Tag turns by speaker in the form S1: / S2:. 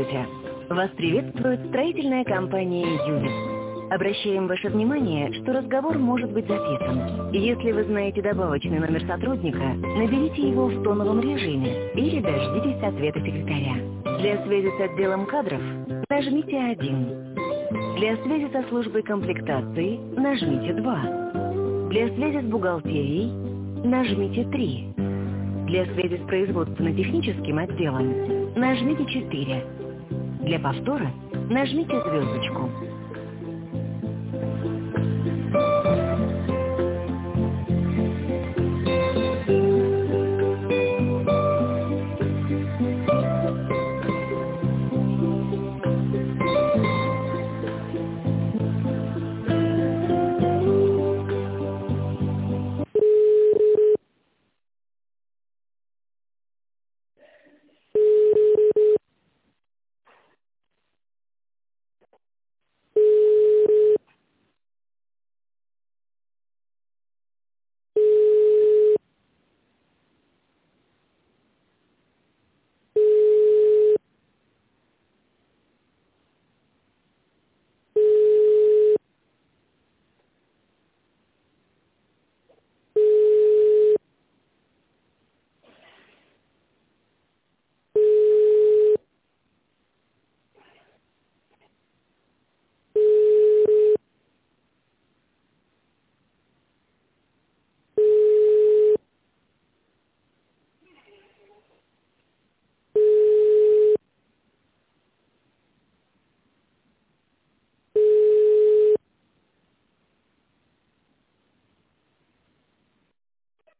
S1: Здравствуйте! Вас приветствует строительная компания «Юнис». Обращаем ваше внимание, что разговор может быть записан. Если вы знаете добавочный номер сотрудника, наберите его в тоновом режиме или дождитесь ответа секретаря. Для связи с отделом кадров нажмите 1. Для связи со службой комплектации нажмите 2. Для связи с бухгалтерией нажмите 3. Для связи с производственно-техническим отделом нажмите 4. Для повтора нажмите звездочку.